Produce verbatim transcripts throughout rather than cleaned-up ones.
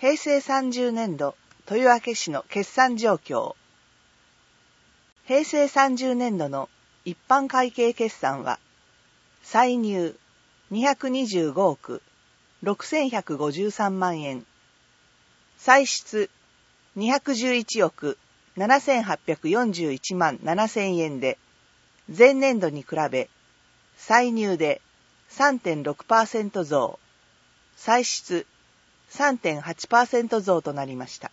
へいせいさんじゅうねんど豊明市の決算状況。へいせいさんじゅうねんどの一般会計決算は、歳入にひゃくにじゅうごおくろくせんひゃくごじゅうさんまんえん、歳出にひゃくじゅういちおくななせんはっぴゃくよんじゅういちまんななせんえんで、前年度に比べ、歳入で さんてんろくパーセント 増、歳出 さんてんはちパーセント 増となりました。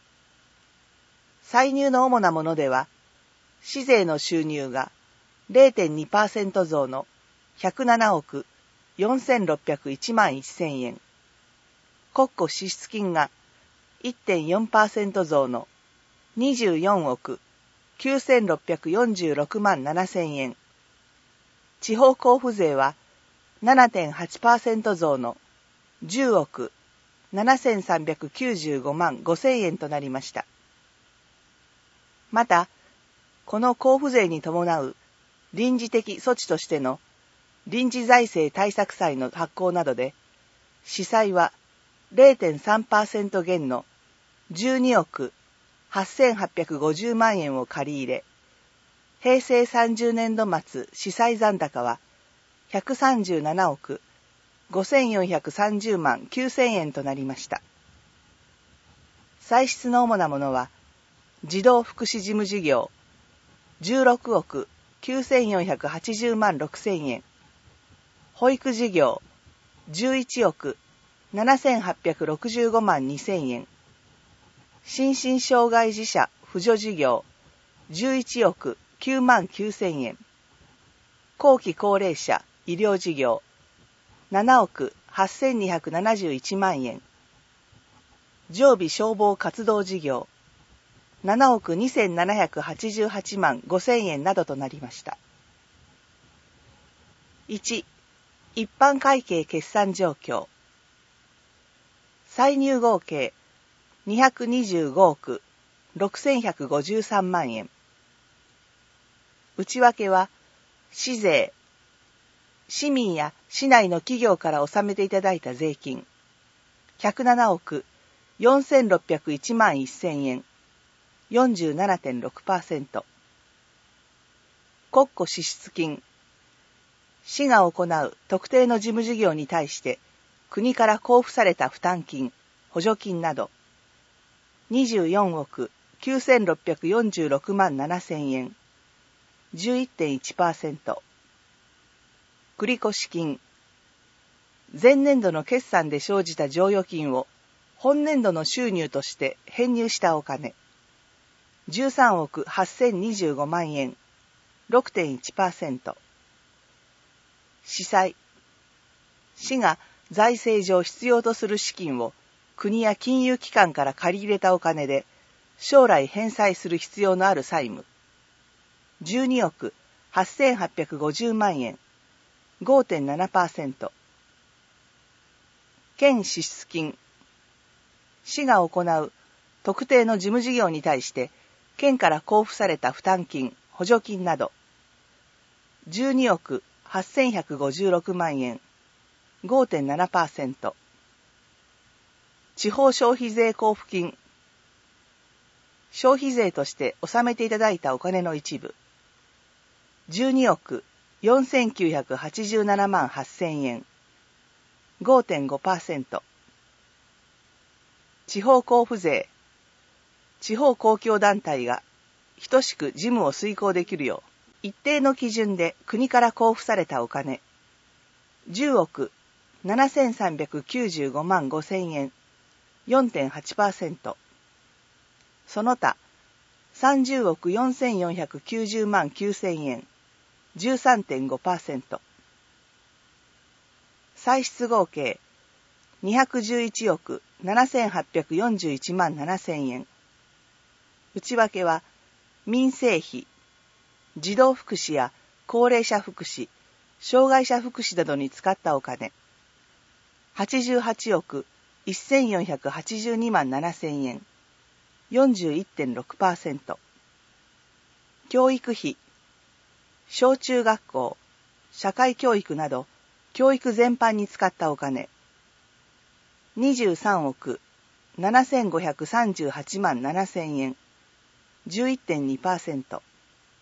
歳入の主なものでは、市税の収入が れいてんにパーセント 増のひゃくななおくよんせんろっぴゃくいちまんせんえん、国庫支出金が いってんよんパーセント 増のにじゅうよんおくきゅうせんろっぴゃくよんじゅうろくまんななせんえん、地方交付税は ななてんはちパーセント 増のじゅうおくななせんさんびゃくきゅうじゅうごまんごせんえんとなりました。また、この交付税に伴う臨時的措置としての臨時財政対策債の発行などで、市債は れいてんさんパーセント 減のじゅうにおくはっせんはっぴゃくごじゅうまんえんを借り入れ、へいせいさんじゅうねんど末市債残高はひゃくさんじゅうななおくごせんよんひゃくさんじゅうまんきゅうせんえんとなりました。歳出の主なものは、児童福祉事務事業じゅうろくおくきゅうせんよんひゃくはちじゅうまんろくせんえん、保育事業じゅういちおくななせんはっぴゃくろくじゅうごまんにせんえん、心身障害児者扶助事業じゅういちおくきゅうまんきゅうせんえん、後期高齢者医療事業ななおくはっせんにひゃくななじゅういちまんえん、常備消防活動事業ななおくにせんななひゃくはちじゅうはちまんごせんえんなどとなりました。いち. 一般会計決算状況。歳入合計にひゃくにじゅうごおくろくせんひゃくごじゅうさんまんえん。内訳は、市税、市民や市内の企業から納めていただいた税金ひゃくななおくよんせんろっぴゃくいちまんせんえん、よんじゅうななてんろくパーセント。国庫支出金、市が行う特定の事務事業に対して国から交付された負担金、補助金などにじゅうよんおくきゅうせんろっぴゃくよんじゅうろくまんななせんえん、じゅういってんいちパーセント。繰越金、前年度の決算で生じた剰余金を本年度の収入として編入したお金じゅうさんおくはっせんにじゅうごまんえん、ろくてんいちパーセント。市債、市が財政上必要とする資金を国や金融機関から借り入れたお金で将来返済する必要のある債務じゅうにおくはっせんはっぴゃくごじゅうまんえん、ごてんななパーセント。県支出金、市が行う特定の事務事業に対して県から交付された負担金、補助金などじゅうにおくはっせんひゃくごじゅうろくまんえん、ごてんななパーセント。地方消費税交付金、消費税として納めていただいたお金の一部じゅうにおくよんせんきゅうひゃくはちじゅうななまんはっせんえん、ごてんごパーセント。地方交付税、地方公共団体が等しく事務を遂行できるよう一定の基準で国から交付されたお金じゅうおくななせんさんびゃくきゅうじゅうごまんごせんえん、よんてんはちパーセント。その他さんじゅうおくよんせんよんひゃくきゅうじゅうまんきゅうせんえん、じゅうさんてんごパーセント。歳出合計にひゃくじゅういちおくななせんはっぴゃくよんじゅういちまんななせんえん。内訳は、民生費、児童福祉や高齢者福祉、障害者福祉などに使ったお金はちじゅうはちおくせんよんひゃくはちじゅうにまんななせんえん、よんじゅういってんろくパーセント。教育費、小中学校、社会教育など教育全般に使ったお金にじゅうさんおくななせんごひゃくさんじゅうはちまんななせんえん、じゅういってんにパーセント。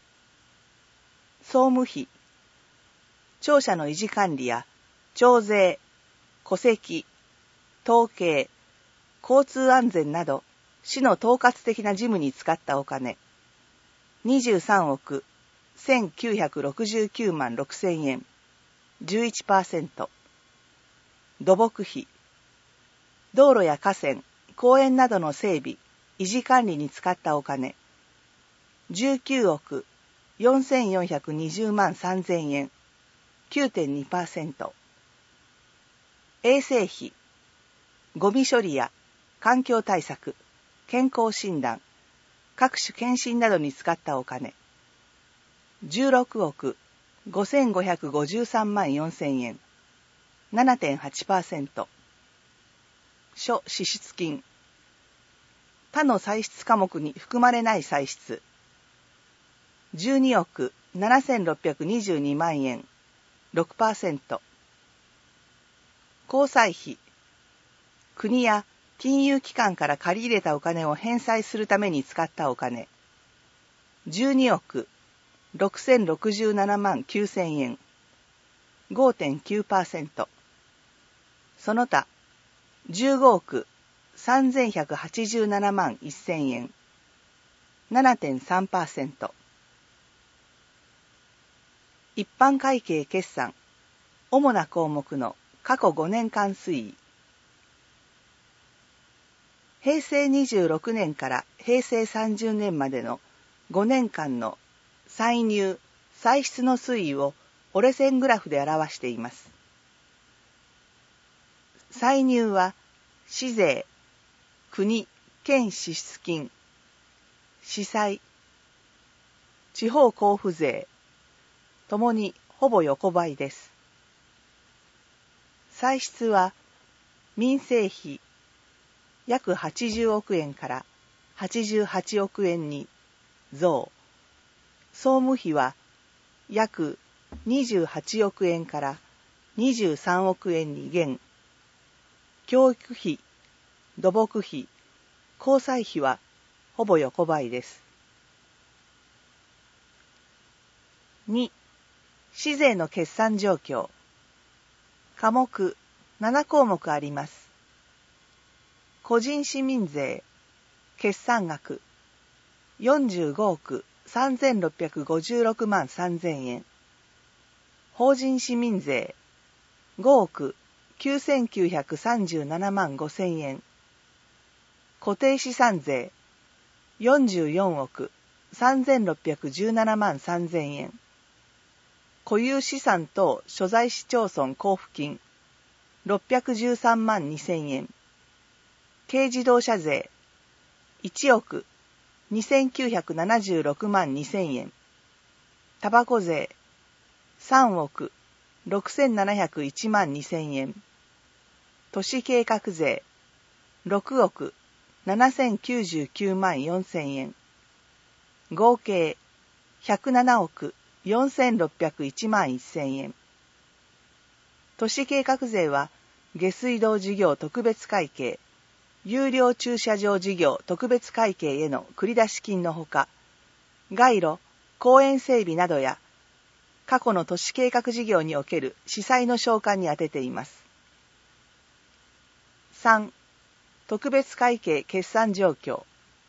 総務費、庁舎の維持管理や徴税、戸籍、統計、交通安全など市の統括的な事務に使ったお金、にじゅうさんおくせんきゅうひゃくろくじゅうきゅうまんろくせんえん、じゅういちパーセント。土木費、道路や河川、公園などの整備、維持管理に使ったお金、じゅうきゅうおくよんせんよんひゃくにじゅうまんさんぜんえん、きゅうてんにパーセント。衛生費、ゴミ処理や環境対策、健康診断、各種検診などに使ったお金、じゅうろくおくごせんごひゃくごじゅうさんまんよんせんえん、ななてんはちパーセント。諸支出金、他の歳出科目に含まれない歳出、じゅうにおくななせんろっぴゃくにじゅうにまんえん、ろくパーセント。公債費、国や金融機関から借り入れたお金を返済するために使ったお金、じゅうにおくろくせんろくじゅうななまんきゅうせんえん、ごてんきゅうパーセント。その他、じゅうごおくさんぜんひゃくはちじゅうななまんせんえん、ななてんさんパーセント。一般会計決算、主な項目の過去ごねんかん推移。へいせいにじゅうろくねんからへいせいさんじゅうねんまでのごねんかんの歳入・歳出の推移を折れ線グラフで表しています。歳入は市税、国・県支出金、市債、地方交付税、ともにほぼ横ばいです。歳出は民生費約はちじゅうおくえんからはちじゅうはちおくえんに増、総務費は約にじゅうはちおくえんからにじゅうさんおくえんに減、教育費、土木費、交際費はほぼ横ばいです。に、市税の決算状況。科目ななこうもくあります。個人市民税、決算額よんじゅうごおくさんぜんろっぴゃくごじゅうろくまんさんぜんえん。法人市民税ごおくきゅうせんきゅうひゃくさんじゅうななまんごせんえん。固定資産税よんじゅうよんおくさんぜんろっぴゃくじゅうななまんさんぜんえん。固有資産等所在市町村交付金ろっぴゃくじゅうさんまんにせんえん。軽自動車税いちおくにせんきゅうひゃくななじゅうろくまんにせんえん。タバコ税さんおくろくせんななひゃくいちまんにせんえん。都市計画税ろくおくななせんきゅうじゅうきゅうまんよんせんえん。合計ひゃくななおくよんせんろっぴゃくいちまんせんえん。都市計画税は下水道事業特別会計、有料駐車場事業特別会計への繰出金のほか、街路、公園整備などや過去の都市計画事業における司祭の償還に充てています。さん、特別会計決算状況。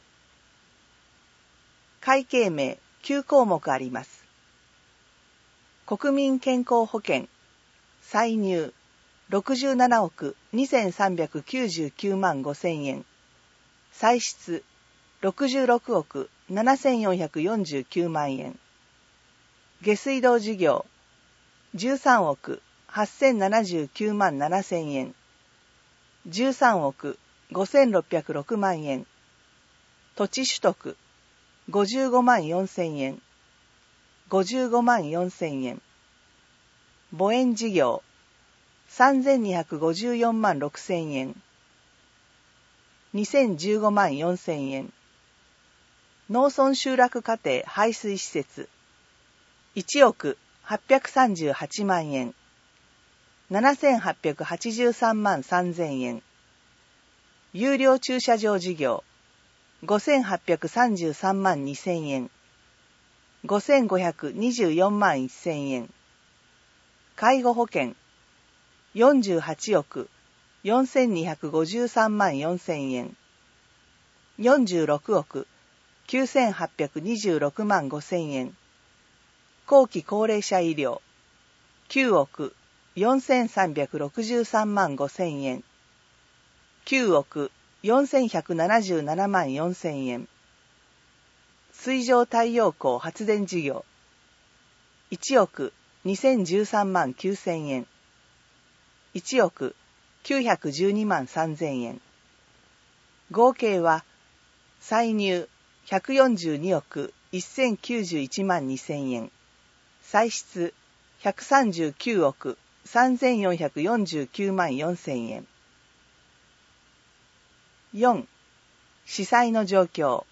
会計名きゅうこうもくあります。国民健康保険、歳入ろくじゅうななおくにせんさんびゃくきゅうじゅうきゅうまんごせんえん。歳出ろくじゅうろくおくななせんよんひゃくよんじゅうきゅうまんえん。下水道事業じゅうさんおくはっせんななじゅうきゅうまんななせんえん。じゅうさんおくごせんろっぴゃくろくまんえん。土地取得ごじゅうごまんよんせんえん。ごじゅうごまんよんせんえん。墓園事業さんぜんにひゃくごじゅうよんまんろくせんえん。にせんじゅうごまんよんせんえん。農村集落家庭排水施設いちおくはっぴゃくさんじゅうはちまんえん。ななせんはっぴゃくはちじゅうさんまんさんぜんえん。 有料駐車場事業ごせんはっぴゃくさんじゅうさんまんにせんえん、ごせんごひゃくにじゅうよんまんせんえん、介護保険よんじゅうはちおくよんせんにひゃくごじゅうさんまんよんせんえん、よんじゅうろくおくきゅうせんはっぴゃくにじゅうろくまんごせんえん、後期高齢者医療きゅうおくよんせんさんびゃくろくじゅうさんまんごせんえん、きゅうおくよんせんひゃくななじゅうななまんよんせんえん、水上太陽光発電事業いちおくにせんじゅうさんまんきゅうせんえん、いちおくきゅうひゃくじゅうにまんさんぜんえん、合計は歳入ひゃくよんじゅうにおくせんきゅうじゅういちまんにせんえん、歳出ひゃくさんじゅうきゅうおくさんぜんよんひゃくよんじゅうきゅうまんよんせんえん。よん. 司債の状況。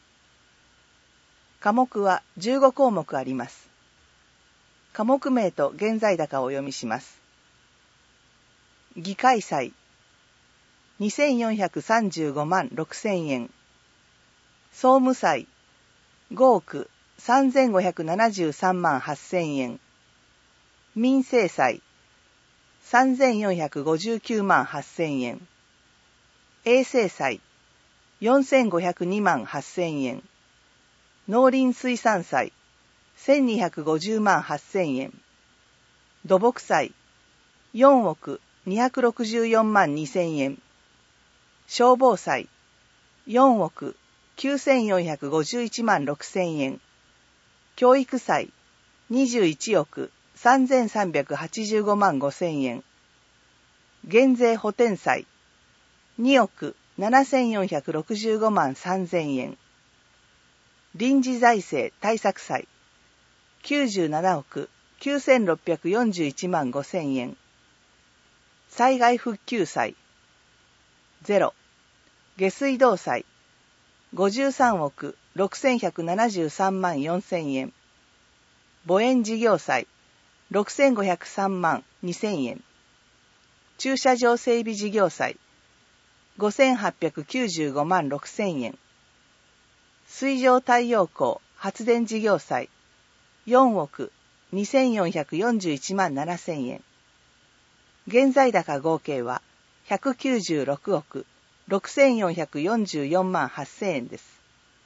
科目はじゅうごこうもくあります。科目名と現在高をお読みします。議会債にせんよんひゃくさんじゅうごまんろくせんえん、総務債ごおくさんぜんごひゃくななじゅうさんまんはっせんえん、民生債さんぜんよんひゃくごじゅうきゅうまんはっせんえん、衛生債よんせんごひゃくにまんはっせんえん、農林水産債せんにひゃくごじゅうまんはっせんえん、土木債よんおくにひゃくろくじゅうよんまんにせんえん、消防債よんおくきゅうせんよんひゃくごじゅういちまんろくせんえん、教育債にじゅういちおくさんぜんさんびゃくはちじゅうごまんごせんえん、減税補填債におくななせんよんひゃくろくじゅうごまんさんぜんえん、臨時財政対策債きゅうじゅうななおくきゅうせんろっぴゃくよんじゅういちまんごせんえん、災害復旧債ゼロ、下水道債ごじゅうさんおくろくせんひゃくななじゅうさんまんよんせんえん、墓園事業債ろくせんごひゃくさんまんにせんえん、駐車場整備事業債ごせんはっぴゃくきゅうじゅうごまんろくせんえん、水上太陽光発電事業債よんおくにせんよんひゃくよんじゅういちまんななせんえん、現在高合計はひゃくきゅうじゅうろくおくろくせんよんひゃくよんじゅうよんまんはっせんえんです。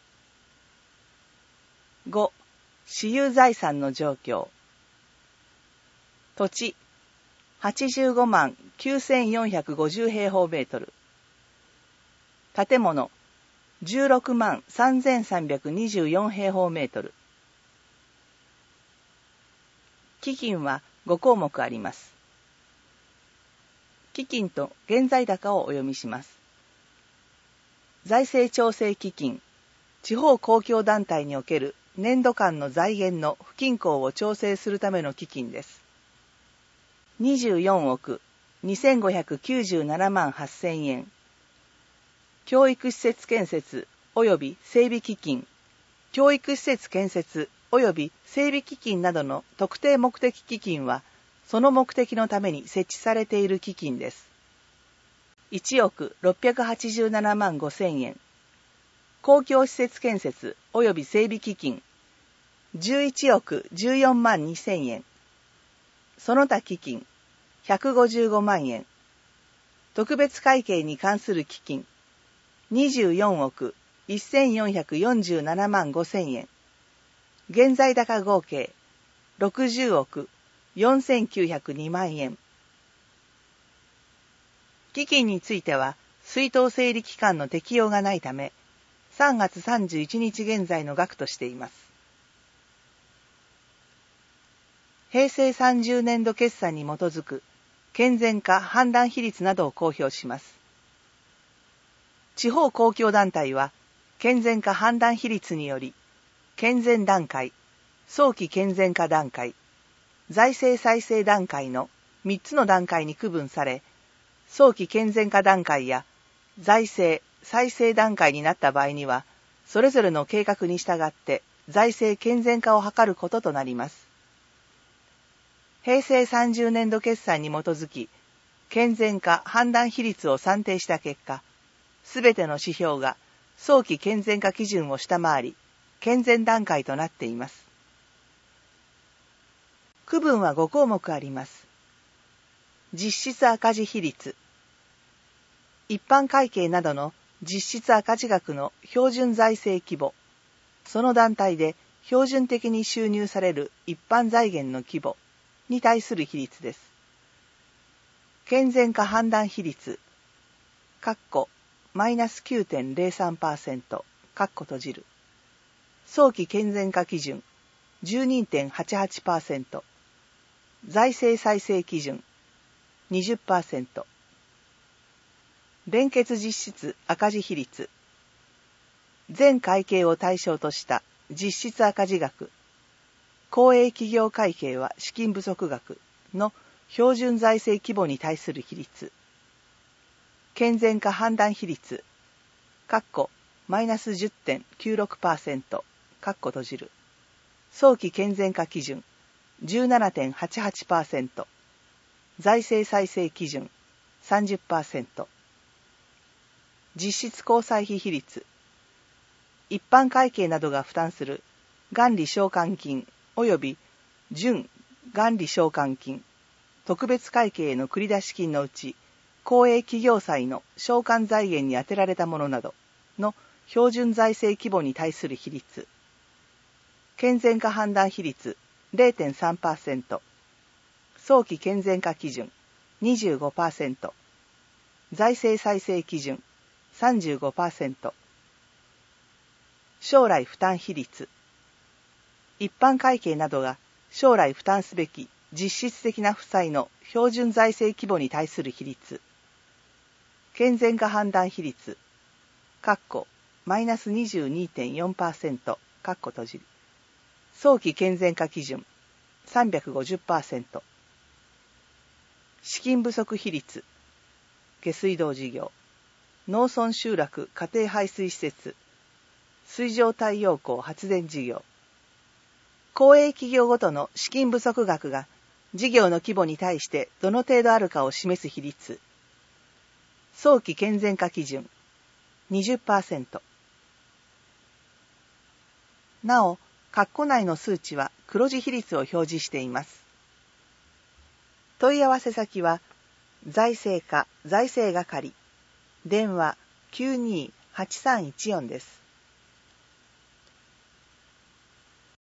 ご. 私有財産の状況。土地はちじゅうごまんきゅうせんよんひゃくごじゅう平方メートル、建物じゅうろくまんさんぜんさんびゃくにじゅうよん平方メートル、基金はごこうもくあります。基金と現在高をお読みします。財政調整基金、地方公共団体における年度間の財源の不均衡を調整するための基金です。にじゅうよんおくにせんごひゃくきゅうじゅうななまんはっせんえん、教育施設建設及び整備基金、教育施設建設及び整備基金などの特定目的基金は、その目的のために設置されている基金です。いちおくろっぴゃくはちじゅうななまんごせんえん、公共施設建設及び整備基金、じゅういちおくじゅうよんまんにせんえん、その他基金、ひゃくごじゅうごまんえん、特別会計に関する基金、にじゅうよんおくせんよんひゃくよんじゅうななまんごせんえん、現在高合計ろくじゅうおくよんせんきゅうひゃくにまんえん。基金については、出納整理期間の適用がないため、さんがつさんじゅういちにち現在の額としています。平成さんじゅうねんど決算に基づく健全化判断比率などを公表します。地方公共団体は、健全化判断比率により、健全段階、早期健全化段階、財政再生段階のみっつの段階に区分され、早期健全化段階や財政再生段階になった場合には、それぞれの計画に従って財政健全化を図ることとなります。平成さんじゅうねんど決算に基づき、健全化判断比率を算定した結果、 すべての指標が早期健全化基準を下回り、健全段階となっています。区分はご項目あります。実質赤字比率。一般会計などの実質赤字額の標準財政規模。その団体で標準的に収入される一般財源の規模に対する比率です。健全化判断比率。括弧マイナス きゅうてんゼロさんパーセント、括弧閉じる。早期健全化基準 じゅうにてんはちはちパーセント。財政再生基準 にじゅっパーセント。連結実質赤字比率。全会計を対象とした実質赤字額、公営企業会計は資金不足額の標準財政規模に対する比率。健全化判断比率、括弧マイナス じゅってんきゅうろくパーセント、括弧閉じる。早期健全化基準 じゅうななてんはちはちパーセント。財政再生基準 さんじゅっパーセント。実質交際費比率。一般会計などが負担する元利償還金及び準元利償還金、特別会計の繰出金のうち、公営企業債の償還財源に充てられたものなどの標準財政規模に対する比率。健全化判断比率 れいてんさんパーセント。早期健全化基準 にじゅうごパーセント。財政再生基準 さんじゅうごパーセント。将来負担比率。一般会計などが将来負担すべき実質的な負債の標準財政規模に対する比率。健全化判断比率。括弧マイナス にじゅうにてんよんパーセント、括弧閉じる。早期健全化基準 さんびゃくごじゅっパーセント。資金不足比率。下水道事業、農村集落家庭排水施設、水上太陽光発電事業。公営企業ごとの資金不足額が事業の規模に対してどの程度あるかを示す比率。早期健全化基準 にじゅっパーセント。なお、括弧内の数値は黒字比率を表示しています。問い合わせ先は、財政課財政係、電話 きゅうにーはちさんいちよん です。